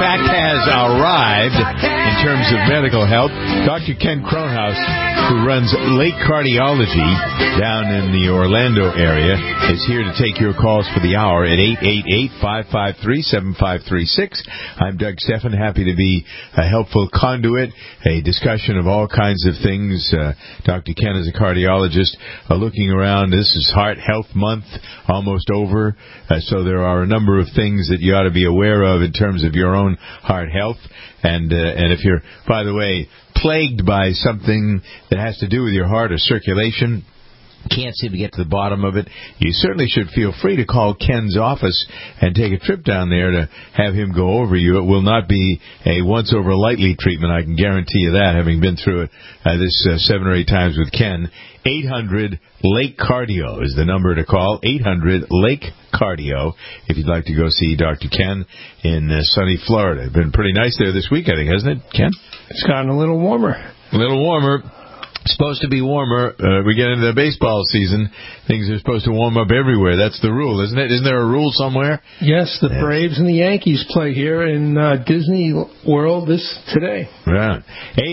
fact has arrived in terms of medical health. Dr. Ken Kronhaus, who runs Lake Cardiology down in the Orlando area, is here to take your calls for the hour at 888-553-7536. I'm Doug Stephan, happy to be a helpful conduit, a discussion of all kinds of things. Dr. Ken is a cardiologist looking around. This is Heart Health Month, almost over, so there are a number of things that you ought to be aware of in terms of your own heart health. And if you're, by the way, plagued by something that has to do with your heart or circulation, can't seem to get to the bottom of it, you certainly should feel free to call Ken's office and take a trip down there to have him go over you. It will not be a once-over-lightly treatment, I can guarantee you that, having been through it this 7 or 8 times with Ken. 800-LAKE-CARDIO is the number to call, 800-LAKE-CARDIO, if you'd like to go see Dr. Ken in sunny Florida. It's been pretty nice there this week, I think, hasn't it, Ken? It's gotten a little warmer. A little warmer. Supposed to be warmer. We get into the baseball season. Things are supposed to warm up everywhere. That's the rule, isn't it? Isn't there a rule somewhere? Yes, the Braves and the Yankees play here in Disney World today. Right.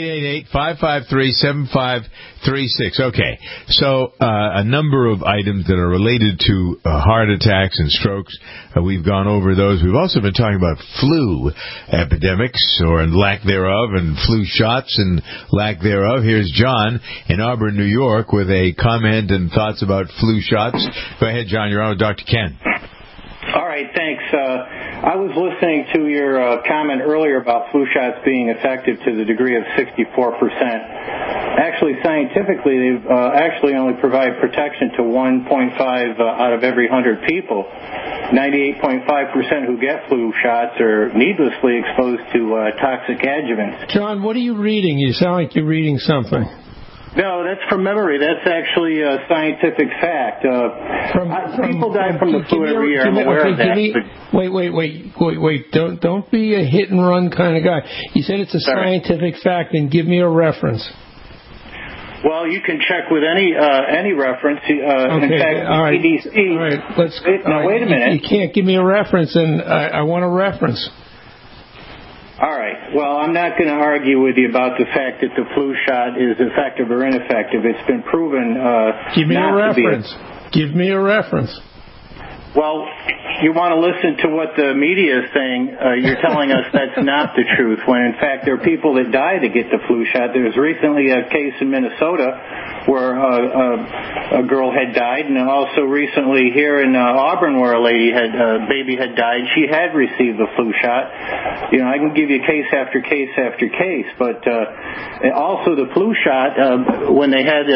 888-553-7536. Okay. So a number of items that are related to heart attacks and strokes. We've gone over those. We've also been talking about flu epidemics or lack thereof, and flu shots and lack thereof. Here's John in Auburn, New York, with a comment and thoughts about flu shots. Go ahead, John. You're on with Dr. Ken. All right, thanks. I was listening to your comment earlier about flu shots being effective to the degree of 64%. Actually, scientifically, they actually only provide protection to 1.5 out of every 100 people. 98.5% who get flu shots are needlessly exposed to toxic adjuvants. John, what are you reading? You sound like you're reading something. No, that's from memory. That's actually a scientific fact. People die from the flu every year. I'm aware of that. Wait. Don't be a hit and run kind of guy. You said it's a scientific fact, and give me a reference. Well, you can check with any reference. Okay, in fact, all right. CDC. All right, wait a minute. You can't give me a reference, and I want a reference. All right. Well, I'm not going to argue with you about the fact that the flu shot is effective or ineffective. It's been proven Give me a reference. Give me a reference. Well, you want to listen to what the media is saying. You're telling us that's not the truth, when in fact there are people that die to get the flu shot. There was recently a case in Minnesota where a girl had died, and also recently here in Auburn where a baby had died. She had received the flu shot. You know, I can give you case after case after case, but also the flu shot, when they had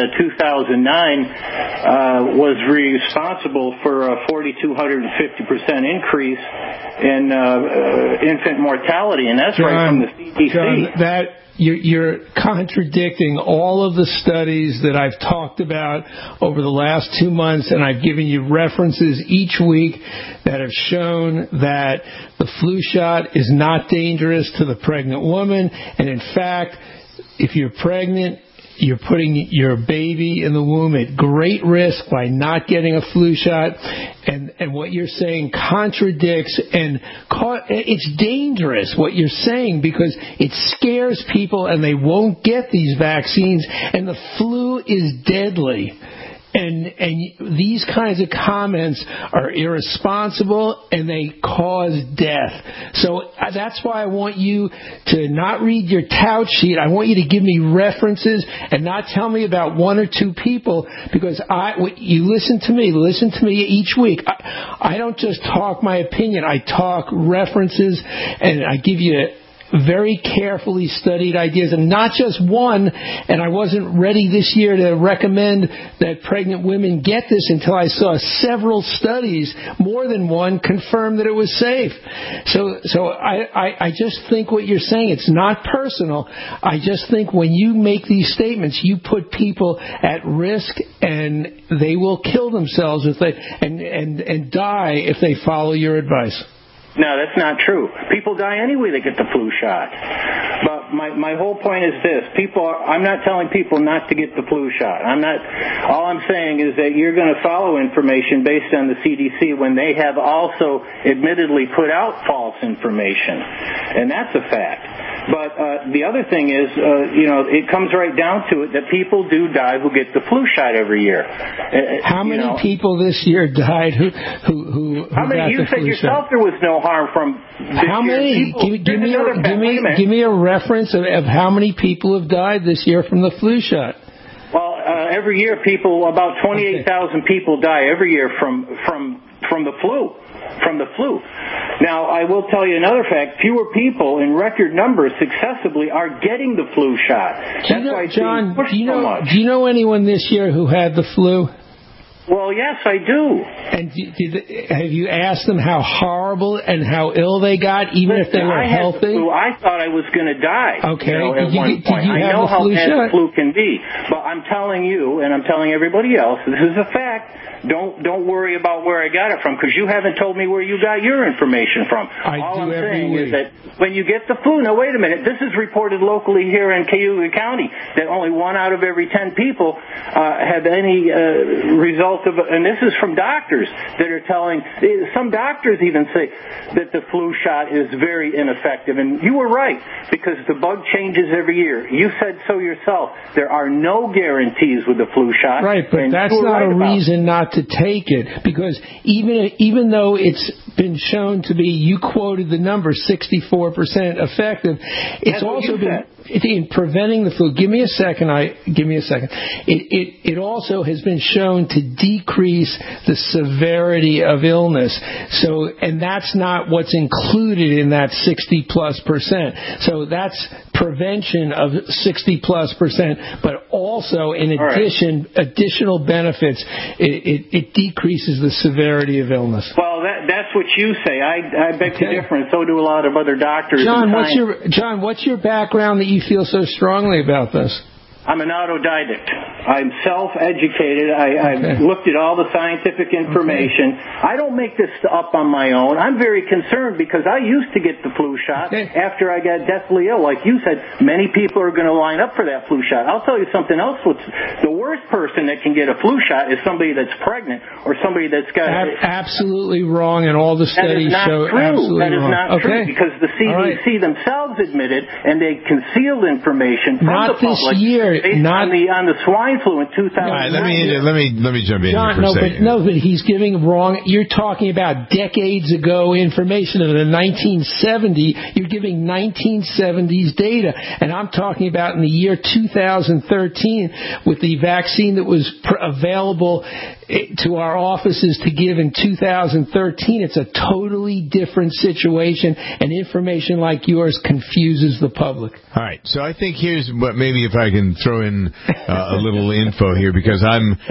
2009, was responsible for a 4,250% increase in infant mortality, and that's right from the CDC. John, you're contradicting all of the studies that I've talked about over the last 2 months, and I've given you references each week that have shown that the flu shot is not dangerous to the pregnant woman, and in fact, if you're pregnant, you're putting your baby in the womb at great risk by not getting a flu shot, and what you're saying contradicts, and it's dangerous what you're saying, because it scares people and they won't get these vaccines, and the flu is deadly. And these kinds of comments are irresponsible, and they cause death. So that's why I want you to not read your tout sheet. I want you to give me references and not tell me about 1 or 2 people, because you listen to me each week. I don't just talk my opinion. I talk references, and I give you very carefully studied ideas, and not just one. And I wasn't ready this year to recommend that pregnant women get this until I saw several studies, more than one, confirm that it was safe. So I just think what you're saying, it's not personal. I just think when you make these statements, you put people at risk, and they will kill themselves if they and die if they follow your advice. No, that's not true. People die anyway they get the flu shot. But my whole point is this. I'm not telling people not to get the flu shot. All I'm saying is that you're going to follow information based on the CDC when they have also admittedly put out false information. And that's a fact. But the other thing is, it comes right down to it that people do die who get the flu shot every year. How many people this year died who How many? You said yourself there was no harm from this How many? Give me a reference of how many people have died this year from the flu shot. Well, every year about 28,000 people die every year from the flu. From the flu. Now, I will tell you another fact. Fewer people in record numbers successively are getting the flu shot. That's why it's being pushed so much. Do you know anyone this year who had the flu? Well, yes, I do. And have you asked them how horrible and how ill they got, even if they were healthy? The flu. I thought I was going to die. Okay. At one point. I know how bad the flu can be, but I'm telling you, and I'm telling everybody else, this is a fact. Don't worry about where I got it from, because you haven't told me where you got your information from. All I'm saying is that when you get the flu, now wait a minute, this is reported locally here in Cayuga County that only 1 out of every 10 people have any result of it, and this is from doctors that are telling, some doctors even say that the flu shot is very ineffective, and you were right, because the bug changes every year. You said so yourself. There are no guarantees with the flu shot. Right, but that's not a reason not to take it, because even though it's been shown to be, you quoted the number, 64% effective, it's also been in preventing the flu. Give me a second. It also has been shown to decrease the severity of illness. So, and that's not what's included in that 60+%. So that's prevention of 60+%, but also in addition, additional benefits. It decreases the severity of illness. Well, that's what you say. I beg to differ, and so do a lot of other doctors. John, what's your background that you feel so strongly about this? I'm an autodidact. I'm self-educated. I've looked at all the scientific information. I don't make this up on my own. I'm very concerned because I used to get the flu shot after I got deathly ill. Like you said, many people are going to line up for that flu shot. I'll tell you something else. The worst person that can get a flu shot is somebody that's pregnant or somebody that's got... Absolutely wrong, and all the studies show absolutely wrong. That is not true, because the CDC themselves admitted, and they concealed information from the public. Not this year. Based on the swine flu in 2009. Right, let me jump in here for a second. But he's giving wrong. You're talking about decades ago information of the 1970. You're giving 1970s data, and I'm talking about in the year 2013 with the vaccine that was available to our offices to give in 2013. It's a totally different situation, and information like yours confuses the public. All right, so I think here's what, maybe if I can throw in a little info here, because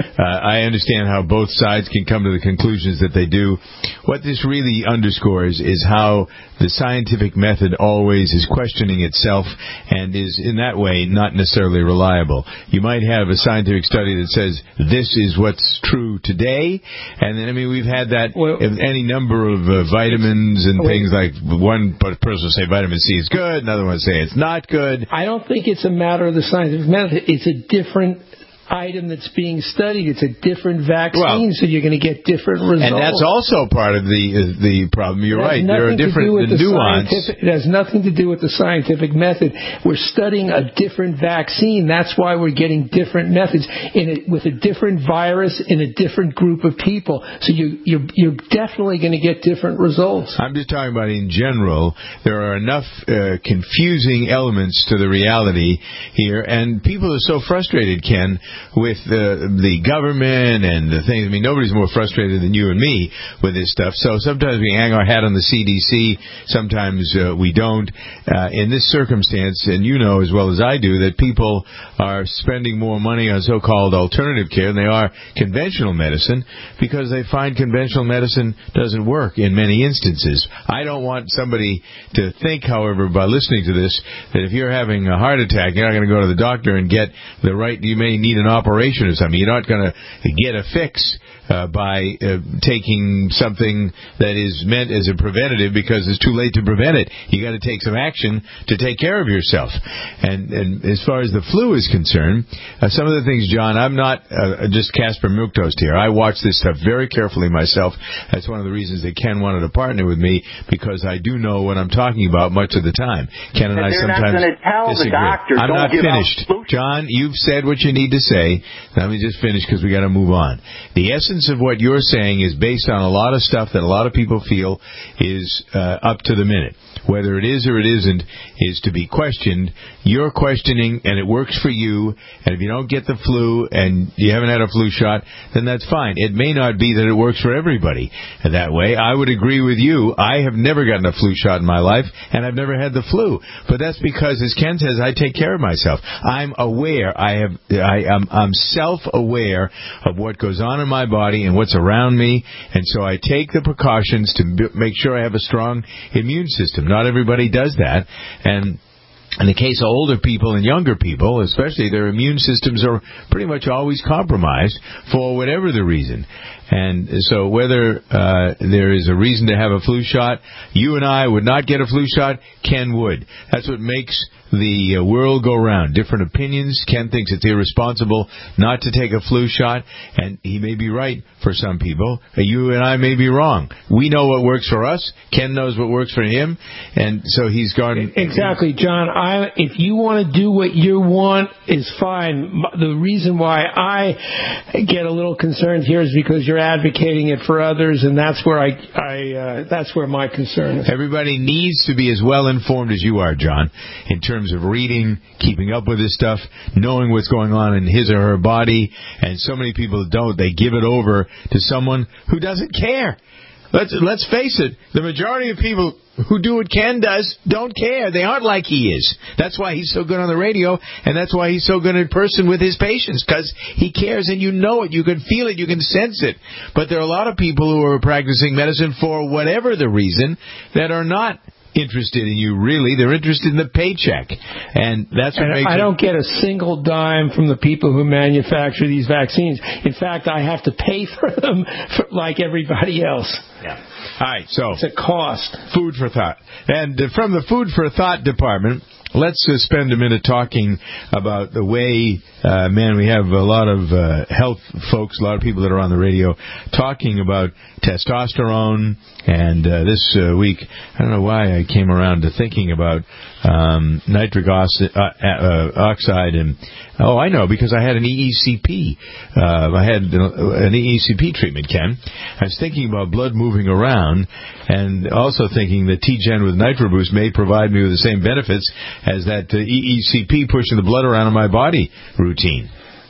I understand how both sides can come to the conclusions that they do. What this really underscores is how the scientific method always is questioning itself and is in that way not necessarily reliable. You might have a scientific study that says this is what's true today, and then we've had that any number of vitamins and things, like one person will say vitamin C is good, another one will say it's not good. I don't think it's a matter of the scientific method. It's a different item that's being studied. It's a different vaccine, so you're going to get different results. And that's also part of the problem. You're right. There are different nuance. It has nothing to do with the scientific method. We're studying a different vaccine. That's why we're getting different methods with a different virus in a different group of people. So you're definitely going to get different results. I'm just talking about in general. There are enough confusing elements to the reality here, and people are so frustrated, Ken, with the government and the things. Nobody's more frustrated than you and me with this stuff. So sometimes we hang our hat on the CDC, sometimes we don't. In this circumstance, and you know as well as I do, that people are spending more money on so-called alternative care than they are conventional medicine, because they find conventional medicine doesn't work in many instances. I don't want somebody to think, however, by listening to this, that if you're having a heart attack, you're not going to go to the doctor and get the right, you may need an operation or something. You're not going to get a fix by taking something that is meant as a preventative because it's too late to prevent it. You got to take some action to take care of yourself. And as far as the flu is concerned, some of the things, John, I'm not just Casper Milquetoast here. I watch this stuff very carefully myself. That's one of the reasons that Ken wanted to partner with me, because I do know what I'm talking about much of the time. Ken and I sometimes disagree. I'm not finished. John, you've said what you need to say. Let me just finish because we got to move on. The essence of what you're saying is based on a lot of stuff that a lot of people feel is up to the minute. Whether it is or it isn't is to be questioned. You're questioning, and it works for you. And if you don't get the flu and you haven't had a flu shot, then that's fine. It may not be that it works for everybody that way. I would agree with you. I have never gotten a flu shot in my life, and I've never had the flu. But that's because, as Ken says, I take care of myself. I'm aware. I'm self-aware of what goes on in my body and what's around me, and so I take the precautions to make sure I have a strong immune system. Not everybody does that, and in the case of older people and younger people, especially, their immune systems are pretty much always compromised for whatever the reason. And so whether there is a reason to have a flu shot, you and I would not get a flu shot. Ken would. That's what makes the world go round. Different opinions. Ken thinks it's irresponsible not to take a flu shot, and he may be right for some people. You and I may be wrong. We know what works for us. Ken knows what works for him, and so he's gone. Exactly, John. If you want to do what you want, is fine. The reason why I get a little concerned here is because you're advocating it for others, and that's where that's where my concern is. Everybody needs to be as well informed as you are, John, in terms of reading, keeping up with this stuff, knowing what's going on in his or her body. And so many people don't. They give it over to someone who doesn't care. Let's face it, the majority of people who do what Ken does don't care. They aren't like he is. That's why he's so good on the radio, and that's why he's so good in person with his patients, because he cares, and you know it. You can feel it. You can sense it. But there are a lot of people who are practicing medicine for whatever the reason that are not interested in you, really. They're interested in the paycheck. And that's what makes I don't get a single dime from the people who manufacture these vaccines. In fact, I have to pay for them like everybody else. Yeah. All right, so it's a cost. Food for thought. And from the Food for Thought department, let's spend a minute talking about the way, we have a lot of health folks, a lot of people that are on the radio talking about testosterone. And this week, I don't know why I came around to thinking about nitric oxide. And I know, because I had an EECP. I had an EECP treatment, Ken. I was thinking about blood moving around, and also thinking that T-Gen with NitroBoost may provide me with the same benefits as that EECP pushing the blood around in my body routine.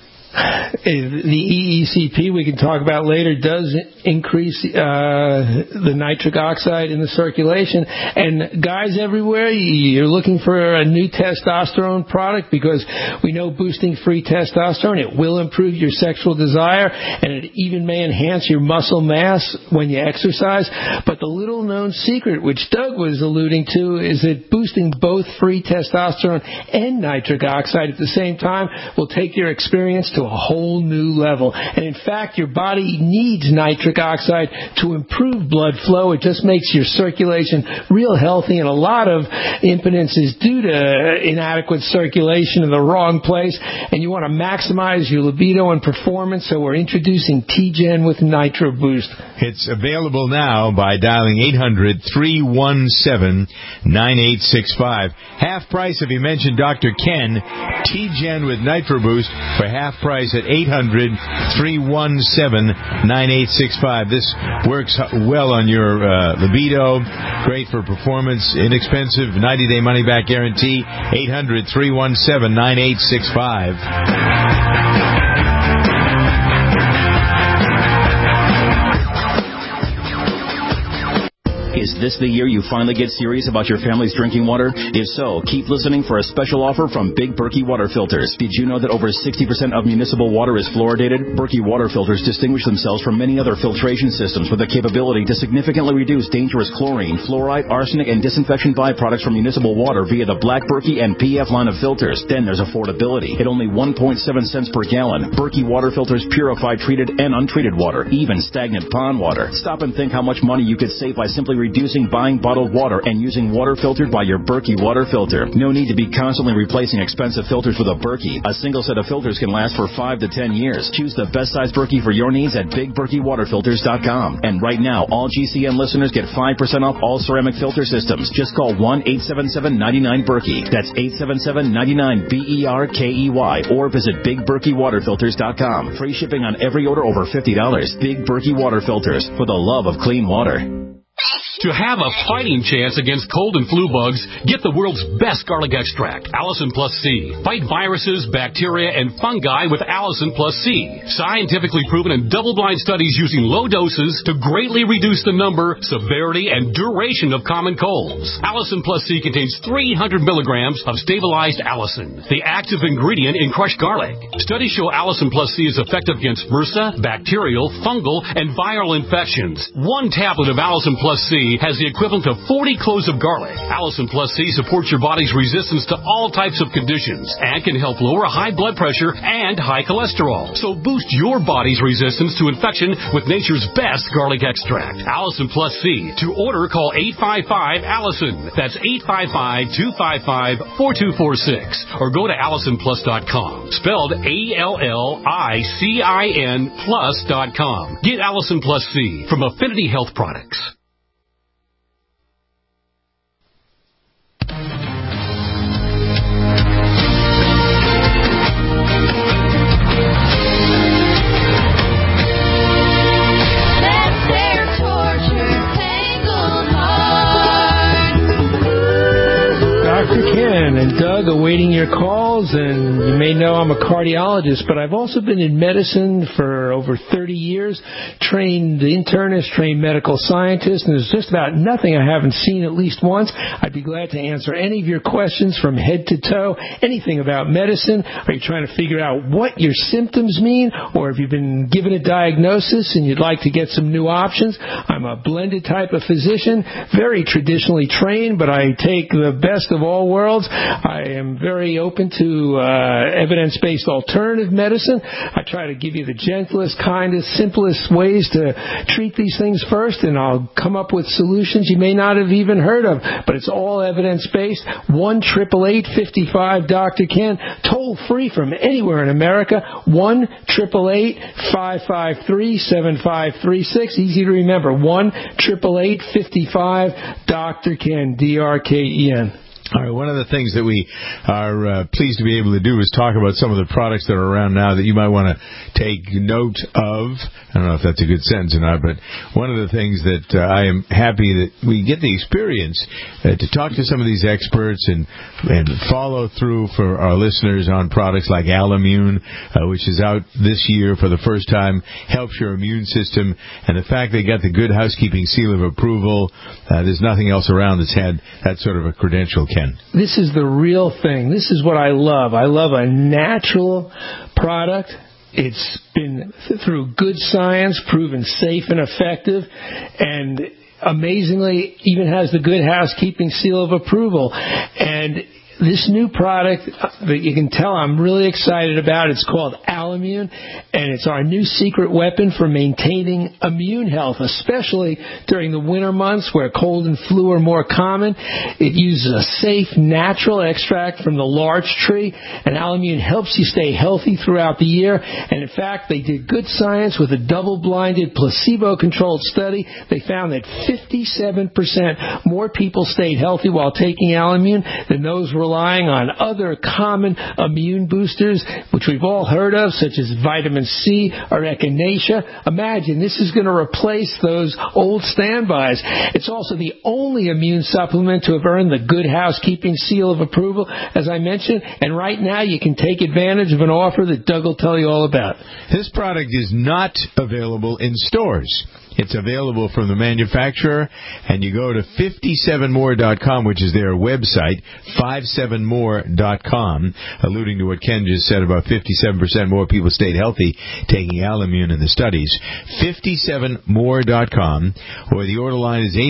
The EECP, we can talk about later, does increase the nitric oxide in the circulation. And guys everywhere, you're looking for a new testosterone product, because we know boosting free testosterone, it will improve your sexual desire, and it even may enhance your muscle mass when you exercise. But the little known secret, which Doug was alluding to, is that boosting both free testosterone and nitric oxide at the same time will take your experience to a whole new level. And in fact, your body needs nitric oxide to improve blood flow. It just makes your circulation real healthy, and a lot of impotence is due to inadequate circulation in the wrong place, and you want to maximize your libido and performance, so we're introducing T-Gen with NitroBoost. It's available now by dialing 800-317-9865. Half price if you mention Dr. Ken. T-Gen with NitroBoost for half price at 800-317-9865. This works well on your libido, great for performance, inexpensive, 90-day money-back guarantee. 800-317-9865. Is this the year you finally get serious about your family's drinking water? If so, keep listening for a special offer from Big Berkey Water Filters. Did you know that over 60% of municipal water is fluoridated? Berkey Water Filters distinguish themselves from many other filtration systems with the capability to significantly reduce dangerous chlorine, fluoride, arsenic, and disinfection byproducts from municipal water via the Black Berkey and PF line of filters. Then there's affordability. At only 1.7 cents per gallon, Berkey Water Filters purify treated and untreated water, even stagnant pond water. Stop and think how much money you could save by simply reducing buying bottled water and using water filtered by your Berkey Water Filter. No need to be constantly replacing expensive filters with a Berkey. A single set of filters can last for 5 to 10 years. Choose the best size Berkey for your needs at BigBerkeyWaterFilters.com. And right now, all GCN listeners get 5% off all ceramic filter systems. Just call 1-877-99-BERKEY. That's 877-99-BERKEY. Or visit BigBerkeyWaterFilters.com. Free shipping on every order over $50. Big Berkey Water Filters, for the love of clean water. To have a fighting chance against cold and flu bugs, get the world's best garlic extract, Allison Plus C. Fight viruses, bacteria, and fungi with Allison Plus C. Scientifically proven in double-blind studies using low doses to greatly reduce the number, severity, and duration of common colds. Allison Plus C contains 300 milligrams of stabilized allicin, the active ingredient in crushed garlic. Studies show Allison Plus C is effective against MRSA, bacterial, fungal, and viral infections. One tablet of Allison Plus C has the equivalent of 40 cloves of garlic. Allison Plus C supports your body's resistance to all types of conditions and can help lower high blood pressure and high cholesterol. So boost your body's resistance to infection with nature's best garlic extract, Allison Plus C. To order, call 855-ALLISON. That's 855-255-4246. Or go to AllisonPlus.com. Spelled ALLICIN plus.com. Get Allison Plus C from Affinity Health Products. Dr. Ken and Doug awaiting your calls, and you may know I'm a cardiologist, but I've also been in medicine for over 30 years, trained internist, trained medical scientist, and there's just about nothing I haven't seen at least once. I'd be glad to answer any of your questions from head to toe, anything about medicine. Are you trying to figure out what your symptoms mean, or have you been given a diagnosis and you'd like to get some new options? I'm a blended type of physician, very traditionally trained, but I take the best of all worlds. I am very open to evidence-based alternative medicine. I try to give you the gentlest, kindest, simplest ways to treat these things first, and I'll come up with solutions you may not have even heard of, but it's all evidence-based. 1-888-55-Dr. Ken, toll-free from anywhere in America, 1-888-553-7536. Easy to remember, 1-888-55-Dr. Ken, D-R-K-E-N. All right, one of the things that we are pleased to be able to do is talk about some of the products that are around now that you might want to take note of. I don't know if that's a good sentence or not, but one of the things that I am happy that we get the experience to talk to some of these experts and follow through for our listeners on products like Alimune, which is out this year for the first time, helps your immune system, and the fact they got the Good Housekeeping seal of approval. There's nothing else around that's had that sort of a credential, Ken. This is the real thing. This is what I love. I love a natural product. It's been through good science, proven safe and effective, and amazingly even has the Good Housekeeping seal of approval. And this new product that you can tell I'm really excited about, it's called Alimune, and it's our new secret weapon for maintaining immune health, especially during the winter months where cold and flu are more common. It uses a safe, natural extract from the larch tree, and Alimune helps you stay healthy throughout the year. And in fact, they did good science with a double-blinded, placebo-controlled study. They found that 57% more people stayed healthy while taking Alimune than those relying on other common immune boosters, which we've all heard of, such as vitamin C or echinacea. Imagine, this is going to replace those old standbys. It's also the only immune supplement to have earned the Good Housekeeping seal of approval, as I mentioned, and right now you can take advantage of an offer that Doug will tell you all about. This product is not available in stores. It's available from the manufacturer, and you go to 57more.com, which is their website, 57more.com, alluding to what Ken just said about 57% more people stayed healthy taking Alimune in the studies. 57more.com, or the order line is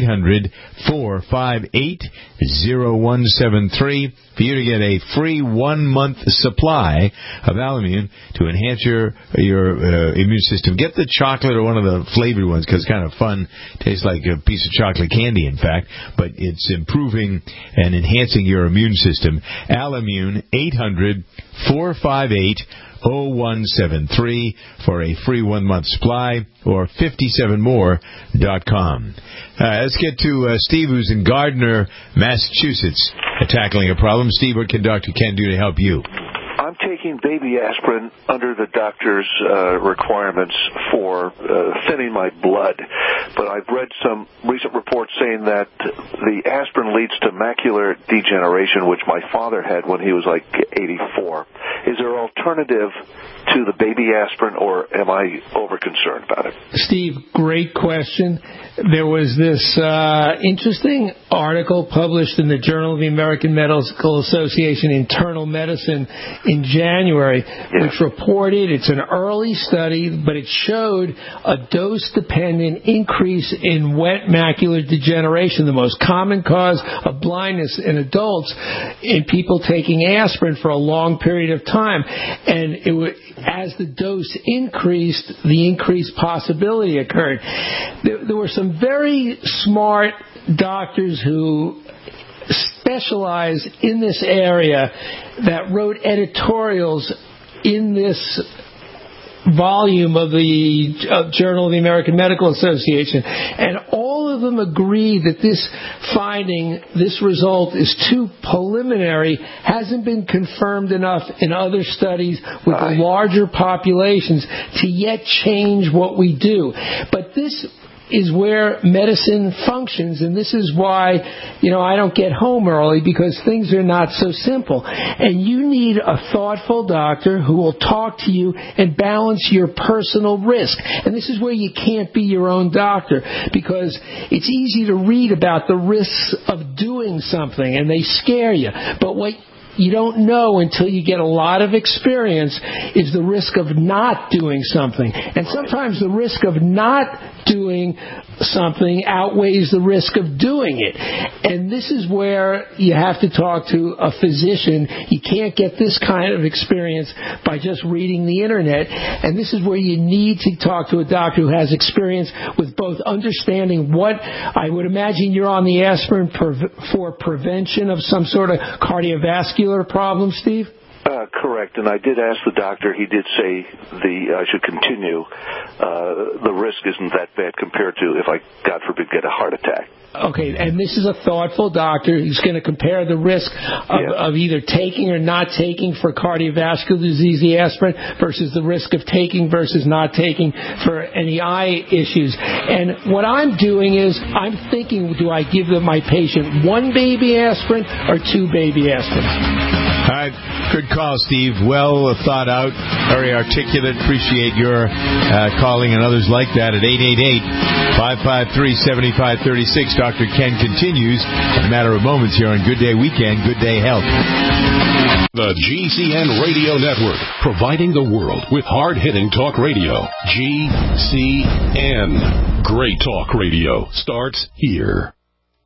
800-458-0173 for you to get a free 1-month supply of Alimune to enhance your immune system. Get the chocolate or one of the flavored ones because it's kind of fun. Tastes like a piece of chocolate candy, in fact, but it's improving and enhancing your immune system. Alimune, 800-458-0173 for a free 1-month supply, or 57more.com. Let's get to Steve, who's in Gardner, Massachusetts, tackling a problem. Steve, what can Dr. Ken do to help you? I'm taking baby aspirin under the doctor's requirements for thinning my blood, but I've read some recent reports saying that the aspirin leads to macular degeneration, which my father had when he was like 84. Is there an alternative to the baby aspirin, or am I over-concerned about it? Steve, great question. There was this interesting article published in the Journal of the American Medical Association Internal Medicine in January, which reported, it's an early study, but it showed a dose-dependent increase in wet macular degeneration, the most common cause of blindness in adults, in people taking aspirin for a long period of time. And as the dose increased, the increased possibility occurred. There were some very smart doctors who specialize in this area that wrote editorials in this volume of the Journal of the American Medical Association, and all of them agree that this finding, this result, is too preliminary, hasn't been confirmed enough in other studies with larger populations to yet change what we do. But this is where medicine functions, and this is why, I don't get home early, because things are not so simple. And you need a thoughtful doctor who will talk to you and balance your personal risk. And this is where you can't be your own doctor, because it's easy to read about the risks of doing something, and they scare you. But what you don't know until you get a lot of experience is the risk of not doing something. And sometimes the risk of not doing something outweighs the risk of doing it. And this is where you have to talk to a physician. You can't get this kind of experience by just reading the internet. And this is where you need to talk to a doctor who has experience with both understanding what, I would imagine you're on the aspirin for prevention of some sort of cardiovascular problem, Steve? Correct, and I did ask the doctor. He did say I should continue. The risk isn't that bad compared to if I, God forbid, get a heart attack. Okay, and this is a thoughtful doctor. He's going to compare the risk of either taking or not taking for cardiovascular disease, the aspirin, versus the risk of taking versus not taking for any eye issues. And what I'm doing is I'm thinking, do I give my patient 1 baby aspirin or 2 baby aspirins? All right, good call, Steve. Well thought out, very articulate. Appreciate your calling and others like that at 888-553-7536. Dr. Ken continues in a matter of moments here on Good Day Weekend, Good Day Health. The GCN Radio Network, providing the world with hard-hitting talk radio. GCN. Great talk radio starts here.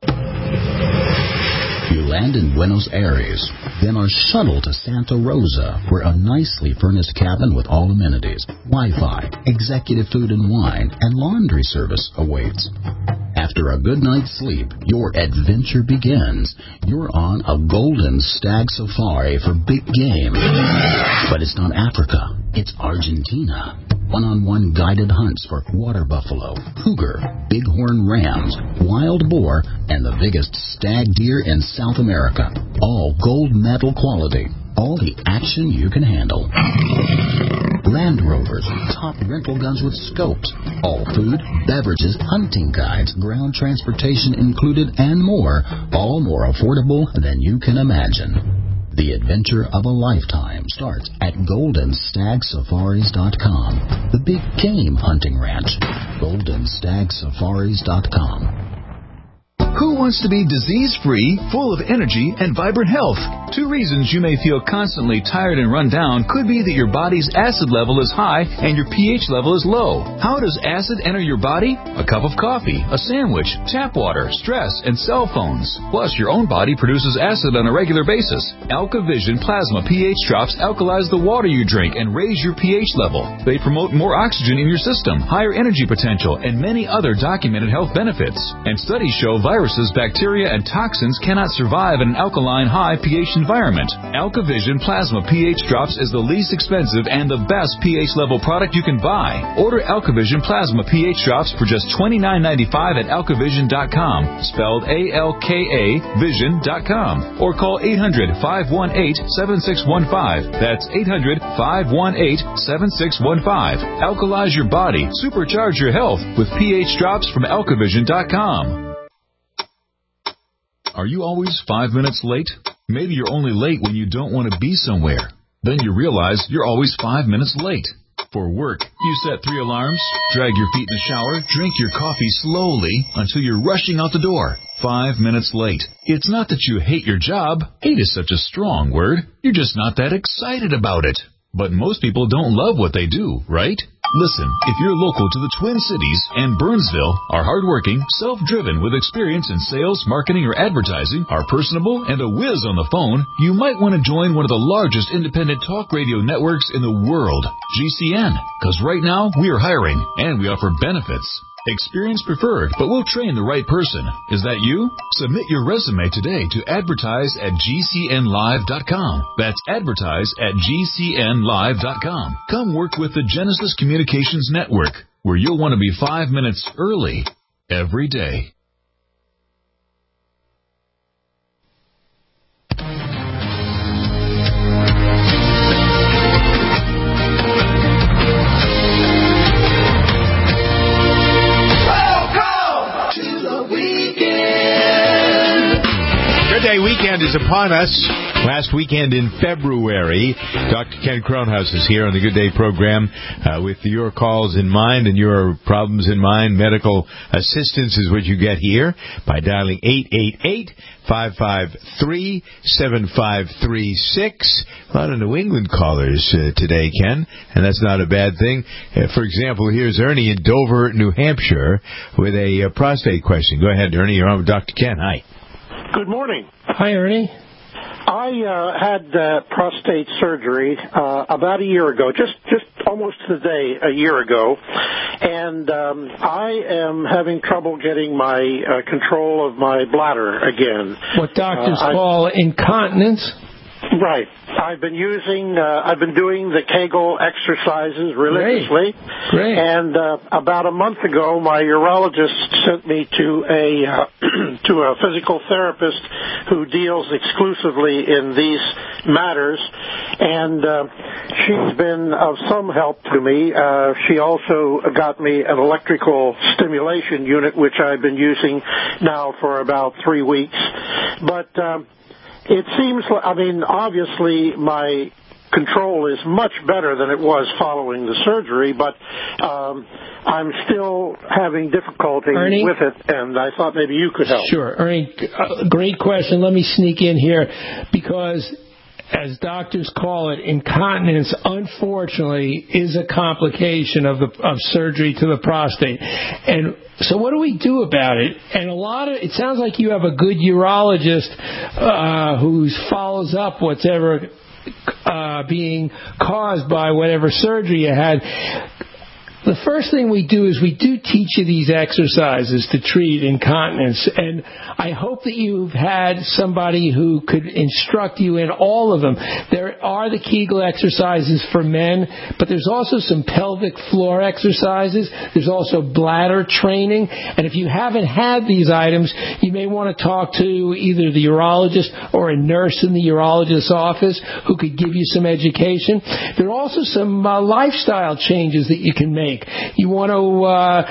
You land in Buenos Aires, then are shuttled to Santa Rosa, where a nicely furnished cabin with all amenities, Wi-Fi, executive food and wine, and laundry service awaits. After a good night's sleep, your adventure begins. You're on a golden stag safari for big game. But it's not Africa, it's Argentina. One-on-one guided hunts for water buffalo, cougar, bighorn rams, wild boar, and the biggest stag deer in South America. All gold medal quality. All the action you can handle. Land Rovers, top rental guns with scopes. All food, beverages, hunting guides, ground transportation included, and more. All more affordable than you can imagine. The adventure of a lifetime starts at GoldenStagSafaris.com, the big game hunting ranch. GoldenStagSafaris.com. Who wants to be disease-free, full of energy, and vibrant health? 2 reasons you may feel constantly tired and run down could be that your body's acid level is high and your pH level is low. How does acid enter your body? A cup of coffee, a sandwich, tap water, stress, and cell phones. Plus, your own body produces acid on a regular basis. AlkaVision Plasma pH drops alkalize the water you drink and raise your pH level. They promote more oxygen in your system, higher energy potential, and many other documented health benefits. And studies show viruses, bacteria, and toxins cannot survive in an alkaline high pH environment. AlkaVision Plasma pH Drops is the least expensive and the best pH level product you can buy. Order AlkaVision Plasma pH Drops for just $29.95 at alkavision.com, spelled A-L-K-A vision.com, or call 800-518-7615. That's 800-518-7615. Alkalize your body, supercharge your health with pH Drops from alkavision.com. Are you always 5 minutes late? Maybe you're only late when you don't want to be somewhere. Then you realize you're always 5 minutes late. For work, you set 3 alarms, drag your feet in the shower, drink your coffee slowly until you're rushing out the door. 5 minutes late. It's not that you hate your job. Hate is such a strong word. You're just not that excited about it. But most people don't love what they do, right? Listen, if you're local to the Twin Cities and Burnsville, are hardworking, self-driven with experience in sales, marketing, or advertising, are personable, and a whiz on the phone, you might want to join one of the largest independent talk radio networks in the world, GCN. Because right now, we are hiring, and we offer benefits. Experience preferred, but we'll train the right person. Is that you? Submit your resume today to advertise at GCNlive.com. That's advertise at GCNlive.com. Come work with the Genesis Communications Network, where you'll want to be 5 minutes early every day. Good Day weekend is upon us. Last weekend in February, Dr. Ken Kronhaus is here on the Good Day program with your calls in mind and your problems in mind. Medical assistance is what you get here by dialing 888-553-7536. A lot of New England callers today, Ken, and that's not a bad thing. For example, here's Ernie in Dover, New Hampshire, with a prostate question. Go ahead, Ernie. You're on with Dr. Ken. Hi. Good morning. Hi, Ernie. I had prostate surgery about a year ago, just almost to the day a year ago, and I am having trouble getting my control of my bladder again. What doctors call incontinence. Right. I've been doing the Kegel exercises religiously. Great. And about a month ago, my urologist sent me to a physical therapist who deals exclusively in these matters, and she's been of some help to me. She also got me an electrical stimulation unit, which I've been using now for about 3 weeks. But it seems, obviously my control is much better than it was following the surgery, but I'm still having difficulty with it, and I thought maybe you could help. Sure. Ernie, great question. Let me sneak in here because, as doctors call it, incontinence, unfortunately, is a complication of surgery to the prostate. And so what do we do about it? And it sounds like you have a good urologist who follows up whatever being caused by whatever surgery you had. The first thing we do is we do teach you these exercises to treat incontinence, and I hope that you've had somebody who could instruct you in all of them. There are the Kegel exercises for men, but there's also some pelvic floor exercises. There's also bladder training, and if you haven't had these items, you may want to talk to either the urologist or a nurse in the urologist's office who could give you some education. There are also some lifestyle changes that you can make. You want to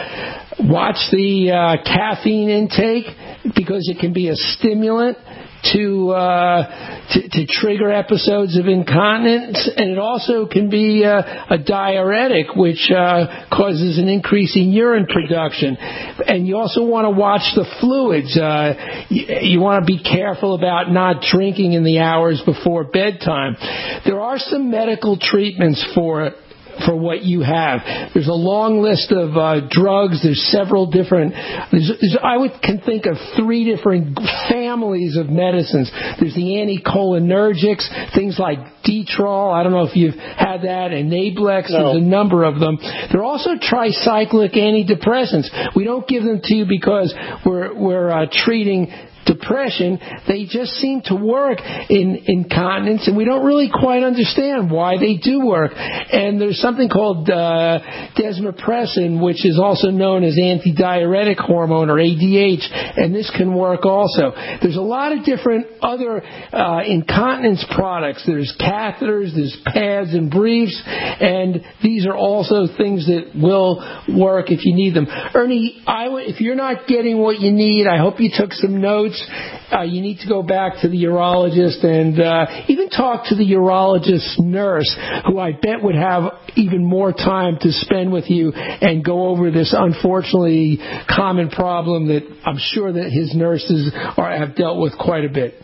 watch the caffeine intake because it can be a stimulant to to trigger episodes of incontinence, and it also can be a diuretic, which causes an increase in urine production. And you also want to watch the fluids. You want to be careful about not drinking in the hours before bedtime. There are some medical treatments for what you have. There's a long list of drugs. There's several different. I can think of 3 different families of medicines. There's the anticholinergics, things like Detrol. I don't know if you've had that. And Nablex. No. There's a number of them. There are also tricyclic antidepressants. We don't give them to you because we're treating depression. They just seem to work in incontinence, and we don't really quite understand why they do work. And there's something called desmopressin, which is also known as antidiuretic hormone, or ADH, and this can work also. There's a lot of different other incontinence products. There's catheters, there's pads and briefs, and these are also things that will work if you need them. Ernie, if you're not getting what you need, I hope you took some notes. You need to go back to the urologist and even talk to the urologist nurse, who I bet would have even more time to spend with you and go over this unfortunately common problem that I'm sure that his nurses have dealt with quite a bit.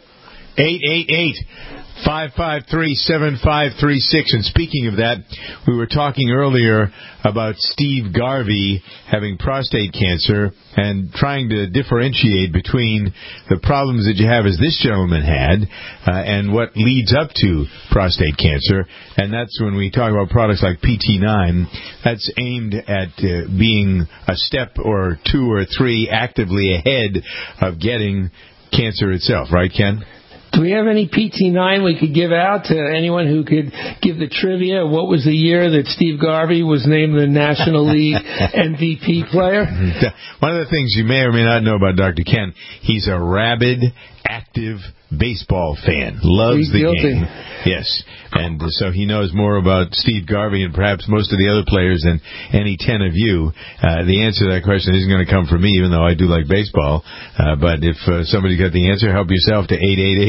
888-553-7536. And speaking of that, we were talking earlier about Steve Garvey having prostate cancer and trying to differentiate between the problems that you have, as this gentleman had, and what leads up to prostate cancer. And that's when we talk about products like PT9. That's aimed at being a step or 2 or 3 actively ahead of getting cancer itself. Right, Ken? Do we have any PT9 we could give out to anyone who could give the trivia? What was the year that Steve Garvey was named the National League MVP player? One of the things you may or may not know about Dr. Ken, he's a rabid, active baseball fan. Loves the game. Yes. And so he knows more about Steve Garvey and perhaps most of the other players than any 10 of you. The answer to that question isn't going to come from me, even though I do like baseball. But if somebody got the answer, help yourself to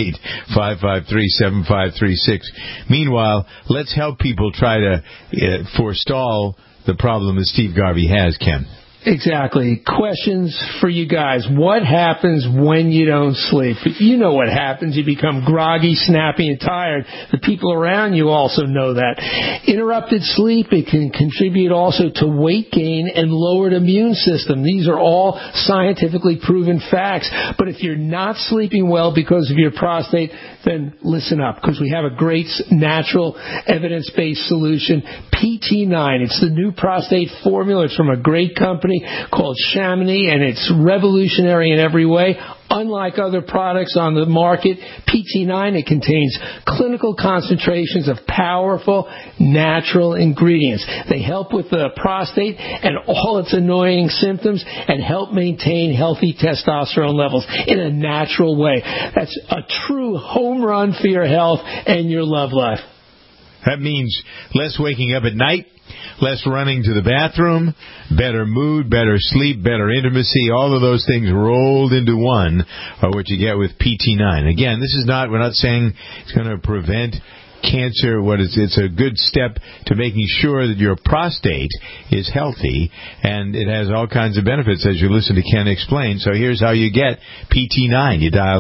888-553-7536. Meanwhile, let's help people try to forestall the problem that Steve Garvey has, Ken. Exactly. Questions for you guys. What happens when you don't sleep? You know what happens. You become groggy, snappy, and tired. The people around you also know that. Interrupted sleep, it can contribute also to weight gain and lowered immune system. These are all scientifically proven facts. But if you're not sleeping well because of your prostate, then listen up, because we have a great natural evidence-based solution, PT9. It's the new prostate formula. It's from a great company called Chamonix, and it's revolutionary in every way. Unlike other products on the market, PT9, it contains clinical concentrations of powerful natural ingredients. They help with the prostate and all its annoying symptoms and help maintain healthy testosterone levels in a natural way. That's a true home run for your health and your love life. That means less waking up at night, less running to the bathroom, better mood, better sleep, better intimacy, all of those things rolled into one are what you get with PT9. Again, we're not saying it's going to prevent cancer. It's a good step to making sure that your prostate is healthy, and it has all kinds of benefits, as you listen to Ken explain. So here's how you get PT9. You dial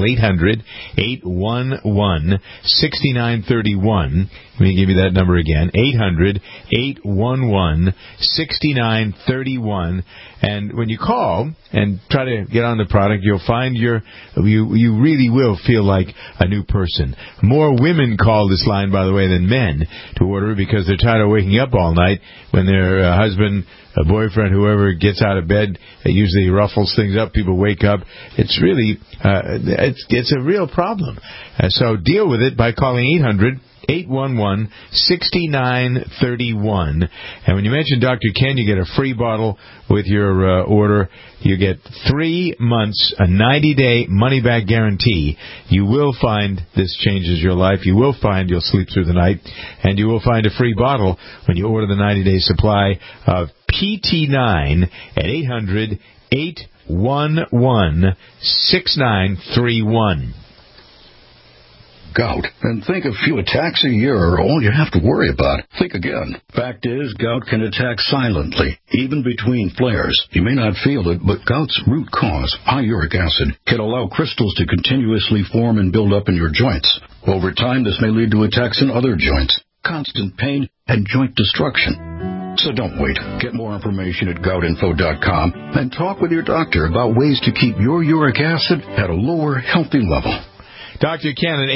800-811-6931. Let me give you that number again, 800-811-6931. And when you call and try to get on the product, you'll find you really will feel like a new person. More women call this line, by the way, than men to order it because they're tired of waking up all night when their husband, a boyfriend, whoever gets out of bed, it usually ruffles things up. People wake up. It's really, it's a real problem. So deal with it by calling 800-811-6931. And when you mention Dr. Ken, you get a free bottle with your order. You get 3 months, a 90-day money-back guarantee. You will find this changes your life. You will find you'll sleep through the night. And you will find a free bottle when you order the 90-day supply of PT9 at 800-811-6931. gout and think a few attacks a year are all you have to worry about, think again. Fact is, gout can attack silently, even between flares. You may not feel it, but gout's root cause, high uric acid, can allow crystals to continuously form and build up in your joints. Over time, this may lead to attacks in other joints, constant pain, and joint destruction. So don't wait. Get more information at goutinfo.com and talk with your doctor about ways to keep your uric acid at a lower, healthy level. Dr. Ken at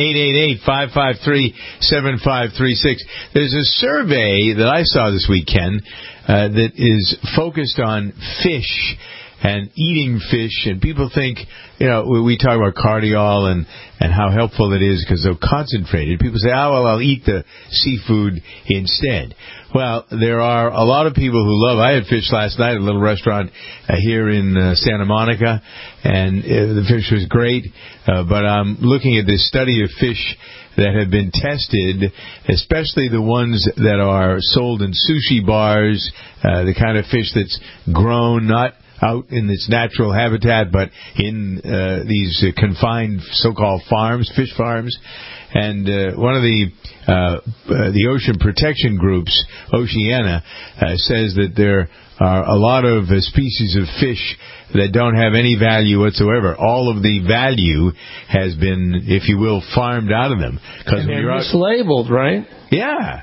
888-553-7536. There's a survey that I saw this week, Ken, that is focused on fish and eating fish, and people think, we talk about cardiol and how helpful it is because they're concentrated. People say, I'll eat the seafood instead. Well, there are a lot of people who love. I had fish last night at a little restaurant here in Santa Monica, and the fish was great. But I'm looking at this study of fish that have been tested, especially the ones that are sold in sushi bars, the kind of fish that's grown not out in its natural habitat, but in these confined so-called farms, fish farms. And one of the ocean protection groups, Oceana, says that there are a lot of species of fish that don't have any value whatsoever. All of the value has been, if you will, farmed out of them. And they're mislabeled, right? Yeah.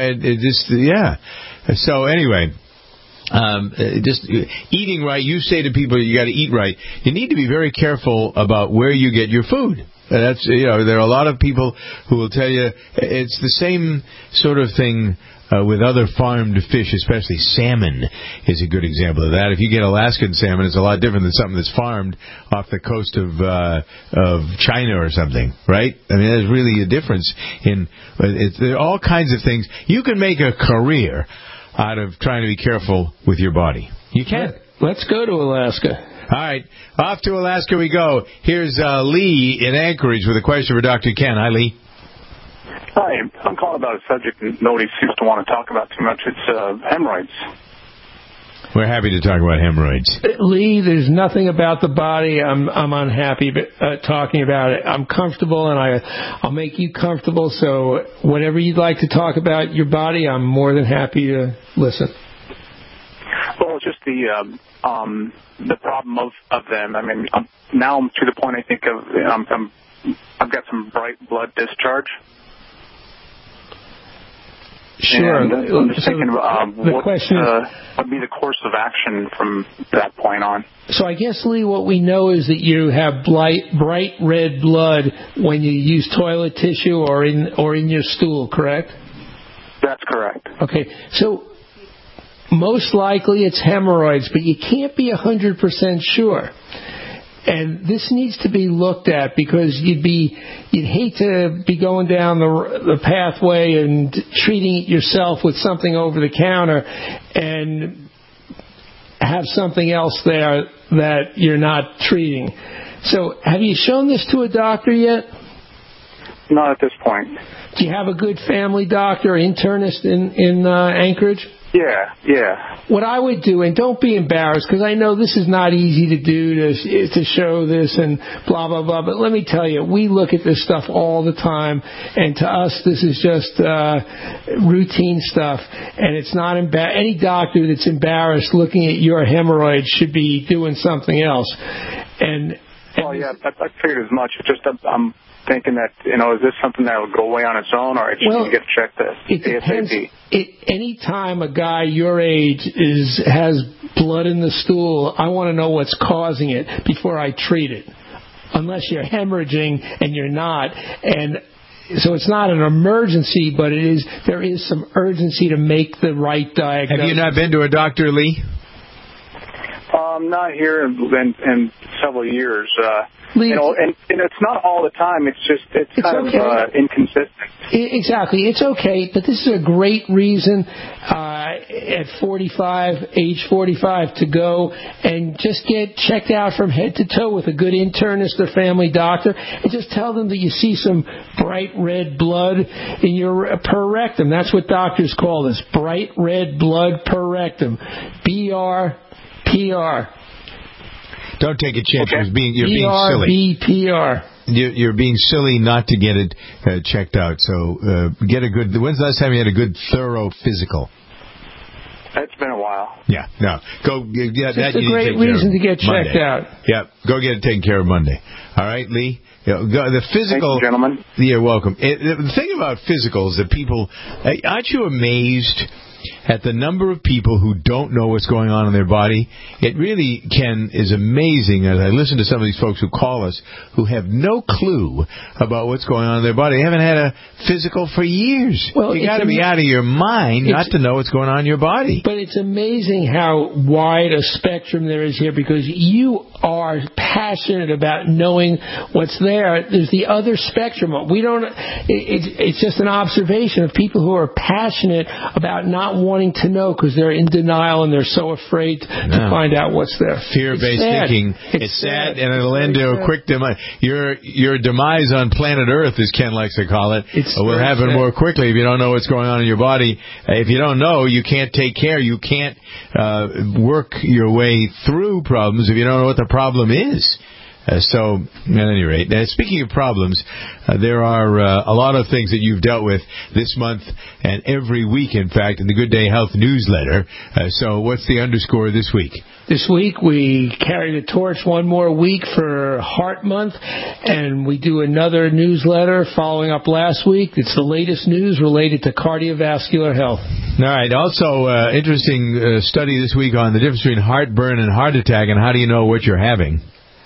So anyway, just eating right. You say to people, you got to eat right. You need to be very careful about where you get your food. That's there are a lot of people who will tell you it's the same sort of thing with other farmed fish, especially salmon is a good example of that. If you get Alaskan salmon, it's a lot different than something that's farmed off the coast of China or something, right? I mean, there's really a difference there are all kinds of things. You can make a career out of trying to be careful with your body. You can. Let's go to Alaska. All right. Off to Alaska we go. Here's Lee in Anchorage with a question for Dr. Ken. Hi, Lee. Hi. I'm calling about a subject that nobody seems to want to talk about too much. It's hemorrhoids. We're happy to talk about hemorrhoids. Lee, there's nothing about the body I'm unhappy talking about it. I'm comfortable, and I'll make you comfortable. So whatever you'd like to talk about your body, I'm more than happy to listen. Well, it's just the problem of them. I mean, now I'm to the point I think of I've got some bright blood discharge. Sure. And I'm just thinking what would be the course of action from that point on. So I guess, Lee, what we know is that you have bright red blood when you use toilet tissue or in your stool, correct? That's correct. Okay. So most likely it's hemorrhoids, but you can't be 100% sure. And this needs to be looked at because you'd hate to be going down the pathway and treating it yourself with something over the counter and have something else there that you're not treating. So have you shown this to a doctor yet? Not at this point. Do you have a good family doctor, internist in Anchorage? Yeah. What I would do, and don't be embarrassed, because I know this is not easy to do to show this and blah, blah, blah, but let me tell you, we look at this stuff all the time, and to us this is just routine stuff, and it's not any doctor that's embarrassed looking at your hemorrhoids should be doing something else. Well, yeah, I figured as much. It's just I'm thinking that, is this something that will go away on its own, or it should get checked ASAP? Any time a guy your age has blood in the stool, I want to know what's causing it before I treat it. Unless you're hemorrhaging and you're not, and so it's not an emergency, but there is some urgency to make the right diagnosis. Have you not been to a doctor, Lee? Not here in several years. Lee, and it's not all the time. It's kind of inconsistent. Exactly. It's okay, but this is a great reason at age 45, to go and just get checked out from head to toe with a good internist or family doctor, and just tell them that you see some bright red blood in your per rectum. That's what doctors call this, bright red blood per rectum, BRPR. Don't take a chance. You're being silly. BRPR. you're being silly not to get it checked out. So get a good. When's the last time you had a good, thorough physical? It's been a while. Yeah, no. Go. Yeah, that's a great reason to get checked out. Yeah, go get it taken care of Monday. All right, Lee. The physical. Thank you, gentlemen. You're welcome. The thing about physicals that people, aren't you amazed at the number of people who don't know what's going on in their body? It really, Ken, is amazing as I listen to some of these folks who call us who have no clue about what's going on in their body. They haven't had a physical for years. Well, you got to be out of your mind not to know what's going on in your body. But it's amazing how wide a spectrum there is here, because you are passionate about knowing what's there. There's the other spectrum. We don't. It's just an observation of people who are passionate about not wanting to know because they're in denial and they're so afraid to find out what's there. Fear-based thinking. It's sad, and it'll end to a quick demise. Your demise on planet Earth, as Ken likes to call it, will happen more quickly if you don't know what's going on in your body. If you don't know, you can't take care. You can't work your way through problems if you don't know what the problem is. So, at any rate, speaking of problems, there are a lot of things that you've dealt with this month and every week, in fact, in the Good Day Health newsletter. So what's the underscore this week? This week we carry the torch one more week for Heart Month, and we do another newsletter following up last week. It's the latest news related to cardiovascular health. All right. Also, interesting study this week on the difference between heartburn and heart attack, and how do you know what you're having?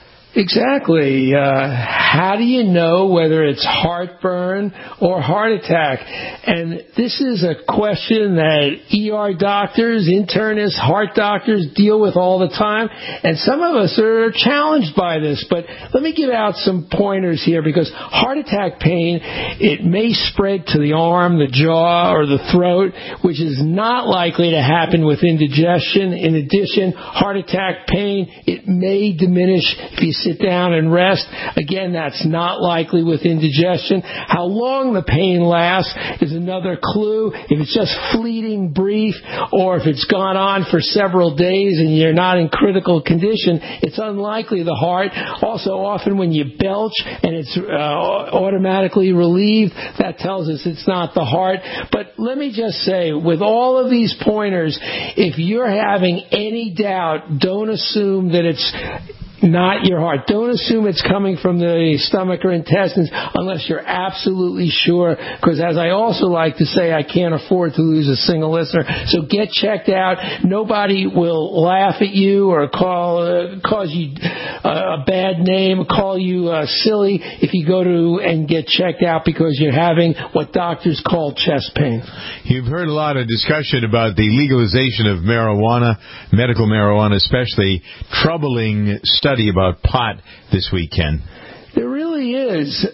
Exactly. How do you know whether it's heartburn or heart attack? And this is a question that ER doctors, internists, heart doctors deal with all the time. And some of us are challenged by this. But let me give out some pointers here, because heart attack pain, it may spread to the arm, the jaw, or the throat, which is not likely to happen with indigestion. In addition, heart attack pain, it may diminish if you sit down and rest. Again, that's not likely with indigestion. How long the pain lasts is another clue. If it's just fleeting, brief, or if it's gone on for several days and you're not in critical condition, it's unlikely the heart. Also, often when you belch and it's automatically relieved, that tells us it's not the heart. But let me just say, with all of these pointers, if you're having any doubt, don't assume that it's not your heart. Don't assume it's coming from the stomach or intestines unless you're absolutely sure, because as I also like to say, I can't afford to lose a single listener. So get checked out. Nobody will laugh at you or cause you a bad name, call you silly if you go to and get checked out because you're having what doctors call chest pain. You've heard a lot of discussion about the legalization of marijuana, medical marijuana especially. Troubling study about pot this weekend. There really is.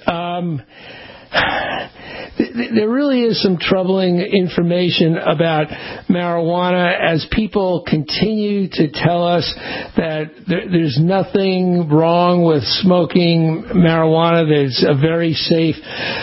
There really is some troubling information about marijuana as people continue to tell us that there's nothing wrong with smoking marijuana. There's a very safe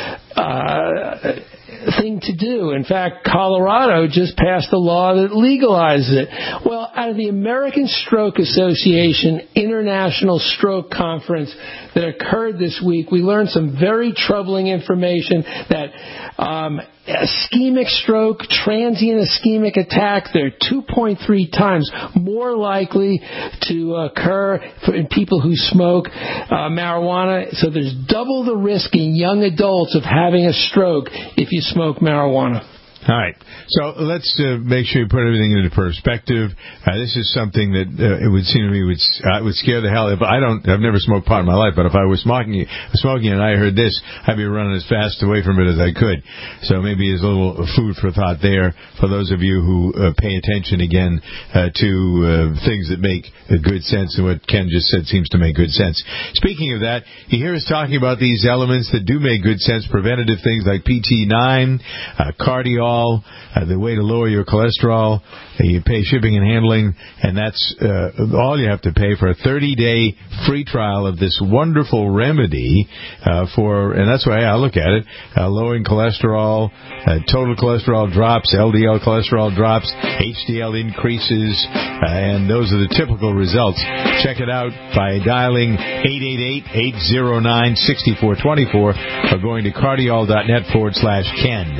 thing to do. In fact, Colorado just passed a law that legalizes it. Well, out of the American Stroke Association International Stroke Conference that occurred this week, we learned some very troubling information that ischemic stroke, transient ischemic attack, they're 2.3 times more likely to occur in people who smoke marijuana. So there's double the risk in young adults of having a stroke if you smoke marijuana. All right. So let's make sure you put everything into perspective. This is something that it would seem to me would scare the hell. I've never smoked pot in my life, but if I was smoking and I heard this, I'd be running as fast away from it as I could. So maybe there's a little food for thought there for those of you who pay attention again to things that make good sense, and what Ken just said seems to make good sense. Speaking of that, you hear us talking about these elements that do make good sense, preventative things like PT9, cardiology, cholesterol, the way to lower your cholesterol. You pay shipping and handling, and that's all you have to pay for a 30-day free trial of this wonderful remedy and that's the way I look at it, lowering cholesterol, total cholesterol drops, LDL cholesterol drops, HDL increases, and those are the typical results. Check it out by dialing 888-809-6424 or going to cardiol.net/Ken.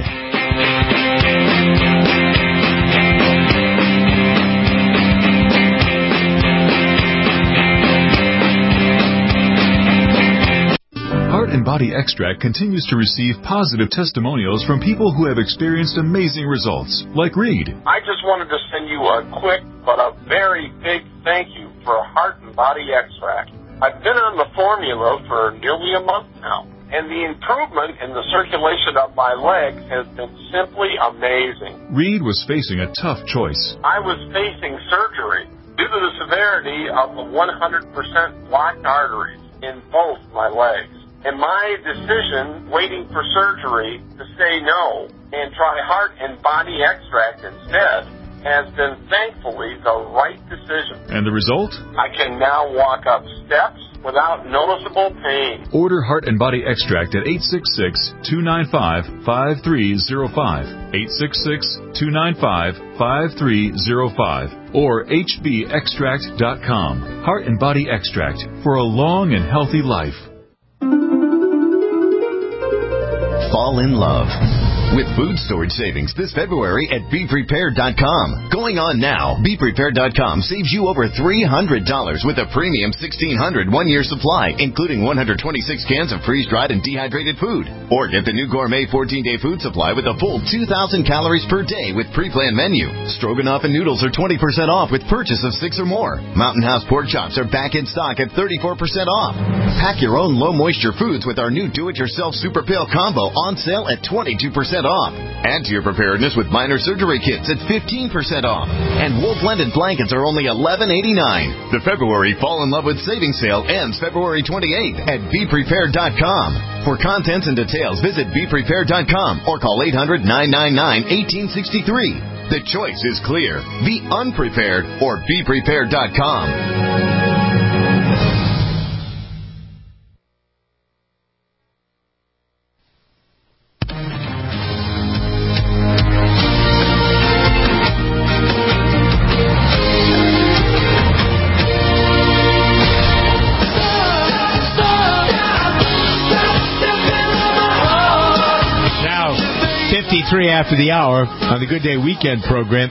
Heart and Body Extract continues to receive positive testimonials from people who have experienced amazing results, like Reed. I just wanted to send you a quick but a very big thank you for Heart and Body Extract. I've been on the formula for nearly a month now, and the improvement in the circulation of my legs has been simply amazing. Reed was facing a tough choice. I was facing surgery due to the severity of the 100% blocked arteries in both my legs. And my decision, waiting for surgery, to say no and try Heart and Body Extract instead, has been thankfully the right decision. And the result? I can now walk up steps without noticeable pain. Order Heart and Body Extract at 866-295-5305, 866-295-5305, or hbextract.com. Heart and Body Extract for a long and healthy life. Fall in love with food storage savings this February at BePrepared.com. Going on now, BePrepared.com saves you over $300 with a premium 1,600 one-year supply, including 126 cans of freeze-dried and dehydrated food. Or get the new gourmet 14-day food supply with a full 2,000 calories per day with pre-planned menu. Stroganoff and noodles are 20% off with purchase of 6 or more. Mountain House pork chops are back in stock at 34% off. Pack your own low-moisture foods with our new do-it-yourself Super Pail Combo on sale at 22% off. Add to your preparedness with minor surgery kits at 15% off. And wool blended blankets are only $11.89. The February Fall in Love with Savings Sale ends February 28th at BePrepared.com. For contents and details, visit BePrepared.com or call 800-999-1863. The choice is clear. Be unprepared or BePrepared.com. After the hour on the Good Day Weekend program,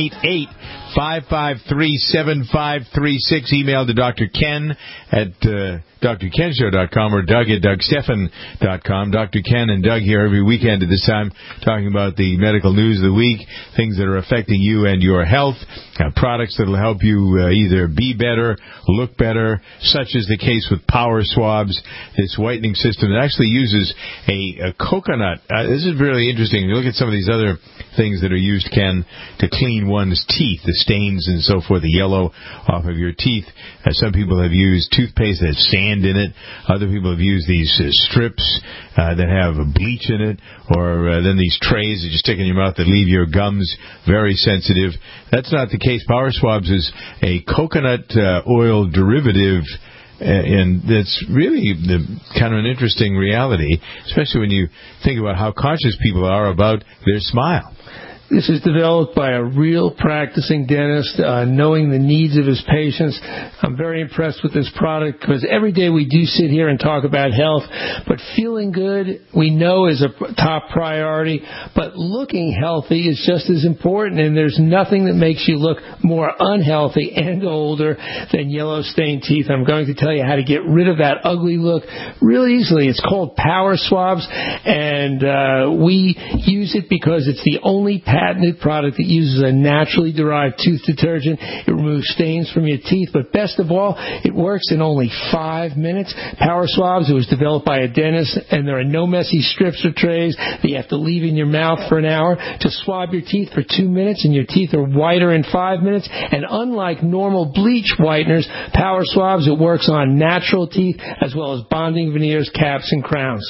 888-553-7536. Email to Dr. Ken at drkenshow.com or Doug at DougStephan.com. Dr. Ken and Doug here every weekend at this time talking about the medical news of the week, things that are affecting you and your health, products that will help you either be better, look better, such as the case with Power Swabs, this whitening system that actually uses a coconut. This is really interesting. You look at some of these other things that are used, Ken, to clean one's teeth, the stains and so forth, the yellow off of your teeth. Some people have used toothpaste that has sand in it. Other people have used these strips that have bleach in it, or then these trays that you stick in your mouth that leave your gums very sensitive. That's not the case. Power Swabs is a coconut oil derivative, and that's really kind of an interesting reality, especially when you think about how conscious people are about their smile. This is developed by a real practicing dentist, knowing the needs of his patients. I'm very impressed with this product because every day we do sit here and talk about health, but feeling good we know is a top priority, but looking healthy is just as important, and there's nothing that makes you look more unhealthy and older than yellow stained teeth. I'm going to tell you how to get rid of that ugly look really easily. It's called Power Swabs, and we use it because it's the only patented product that uses a naturally derived tooth detergent. It removes stains from your teeth, but best of all, it works in only 5 minutes. Power Swabs, it was developed by a dentist, and there are no messy strips or trays that you have to leave in your mouth for an hour. Just swab your teeth for 2 minutes, and your teeth are whiter in 5 minutes. And unlike normal bleach whiteners, Power Swabs, it works on natural teeth as well as bonding veneers, caps, and crowns.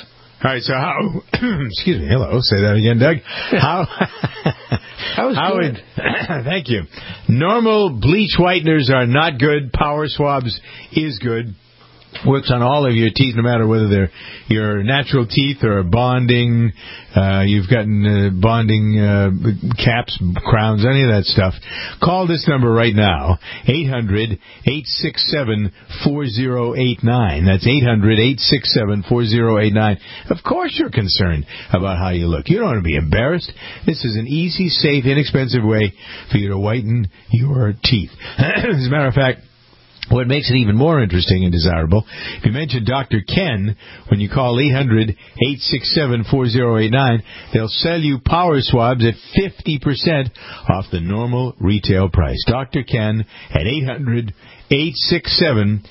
All right, so how... excuse me, hello, say that again, Doug. How... That was good. Thank you. Normal bleach whiteners are not good. Power Swabs is good. Works on all of your teeth, no matter whether they're your natural teeth or bonding. You've gotten bonding caps, crowns, any of that stuff. Call this number right now, 800-867-4089. That's 800-867-4089. Of course you're concerned about how you look. You don't want to be embarrassed. This is an easy, safe, inexpensive way for you to whiten your teeth. As a matter of fact, what makes it even more interesting and desirable, if you mention Dr. Ken, when you call 800-867-4089, they'll sell you Power Swabs at 50% off the normal retail price. Dr. Ken at 800-867-4089.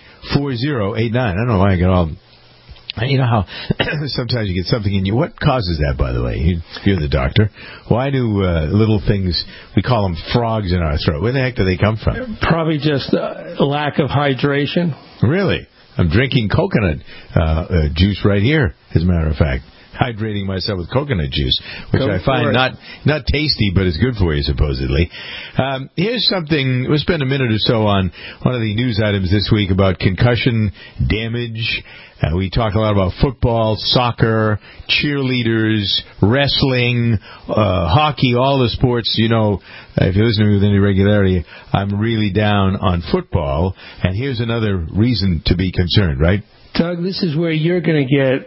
I don't know why I got all... You know how sometimes you get something in you. What causes that, by the way? You're the doctor. Why do little things, we call them frogs in our throat? Where the heck do they come from? Probably just a lack of hydration. Really? I'm drinking coconut juice right here, as a matter of fact. Hydrating myself with coconut juice, which I find not tasty, but it's good for you, supposedly. Here's something. We'll spend a minute or so on one of the news items this week about concussion damage. We talk a lot about football, soccer, cheerleaders, wrestling, hockey, all the sports. You know, if you listen to me with any regularity, I'm really down on football. And here's another reason to be concerned, right? Doug, this is where you're going to get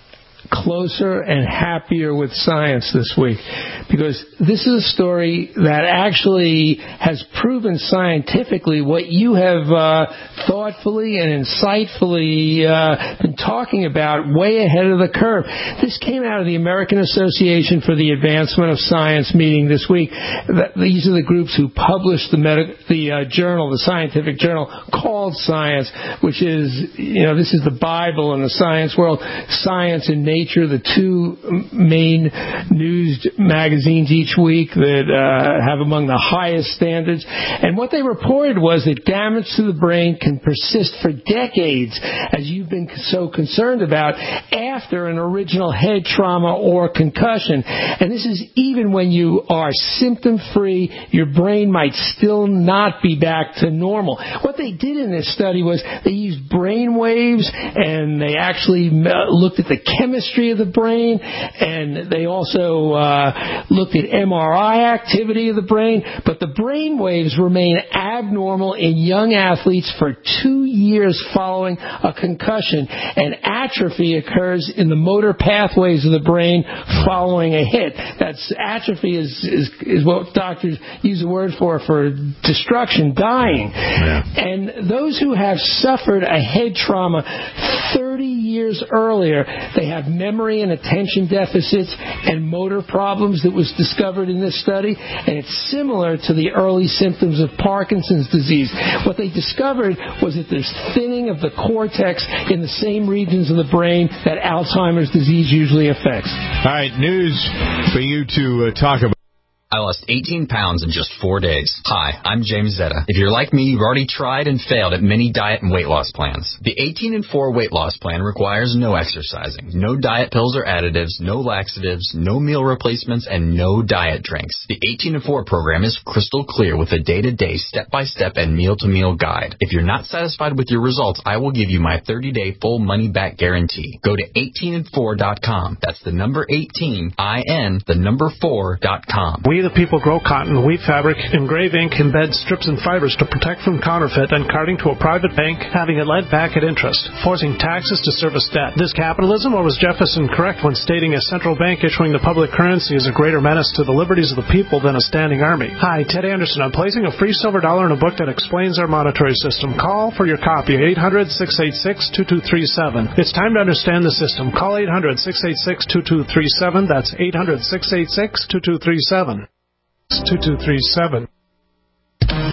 closer and happier with science this week, because this is a story that actually has proven scientifically what you have thoughtfully and insightfully been talking about way ahead of the curve. This came out of the American Association for the Advancement of Science meeting this week. These are the groups who published the journal, the scientific journal called Science, which is, this is the Bible in the science world. Science and Nature, the two main news magazines each week that have among the highest standards. And what they reported was that damage to the brain can persist for decades, as you've been so concerned about, after an original head trauma or concussion. And this is even when you are symptom-free, your brain might still not be back to normal. What they did in this study was they used brain waves, and they actually looked at the chemistry of the brain, and they also looked at MRI activity of the brain, but the brain waves remain abnormal in young athletes for 2 years following a concussion, and atrophy occurs in the motor pathways of the brain following a hit. That's atrophy is what doctors use the word for destruction, dying. Yeah. And those who have suffered a head trauma 30 years earlier, they have memory and attention deficits and motor problems that was discovered in this study, and it's similar to the early symptoms of Parkinson's disease. What they discovered was that there's thinning of the cortex in the same regions of the brain that Alzheimer's disease usually affects. All right, news for you to talk about. I lost 18 pounds in just 4 days. Hi, I'm James Zetta. If you're like me, you've already tried and failed at many diet and weight loss plans. The 18 and 4 weight loss plan requires no exercising, no diet pills or additives, no laxatives, no meal replacements, and no diet drinks. The 18 and 4 program is crystal clear with a day-to-day, step-by-step, and meal-to-meal guide. If you're not satisfied with your results, I will give you my 30-day full money-back guarantee. Go to 18and4.com. That's the number 18, I-N, the number 4.com. We the people grow cotton, weave fabric, engrave ink, embed strips and fibers to protect from counterfeit and carting to a private bank, having it lent back at interest, forcing taxes to service debt. This capitalism, or was Jefferson correct when stating a central bank issuing the public currency is a greater menace to the liberties of the people than a standing army? Hi, Ted Anderson. I'm placing a free silver dollar in a book that explains our monetary system. Call for your copy, 800-686-2237. It's time to understand the system. Call 800-686-2237. That's 800-686-2237. 2237.